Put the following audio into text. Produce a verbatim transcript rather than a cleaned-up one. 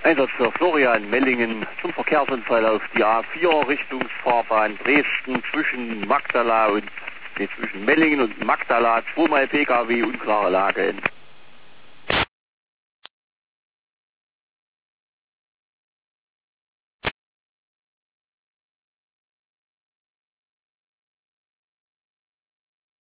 Einsatz für Florian Mellingen zum Verkehrsunfall auf die A vier Richtungsfahrbahn Dresden zwischen Magdala und nee, zwischen Mellingen und Magdala, zweimal P K W, unklare Lage.